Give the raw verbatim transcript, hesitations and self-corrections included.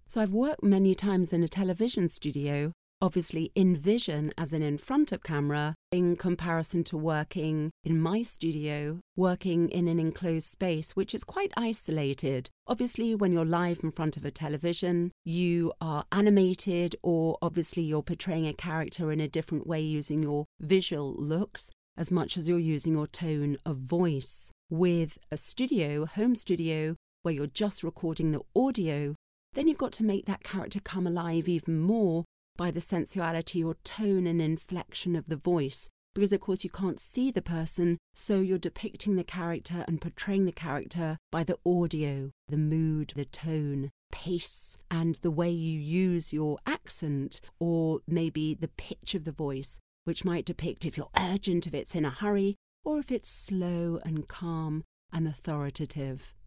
So I've worked many times in a television studio, obviously in vision as in in front of camera, in comparison to working in my studio, working in an enclosed space, which is quite isolated. Obviously, when you're live in front of a television, you are animated, or obviously you're portraying a character in a different way using your visual looks as much as you're using your tone of voice. With a studio, home studio, where you're just recording the audio, then you've got to make that character come alive even more by the sensuality or tone and inflection of the voice, because of course you can't see the person, so you're depicting the character and portraying the character by the audio, the mood, the tone, pace, and the way you use your accent, or maybe the pitch of the voice, which might depict if you're urgent, if it's in a hurry, or if it's slow and calm and authoritative.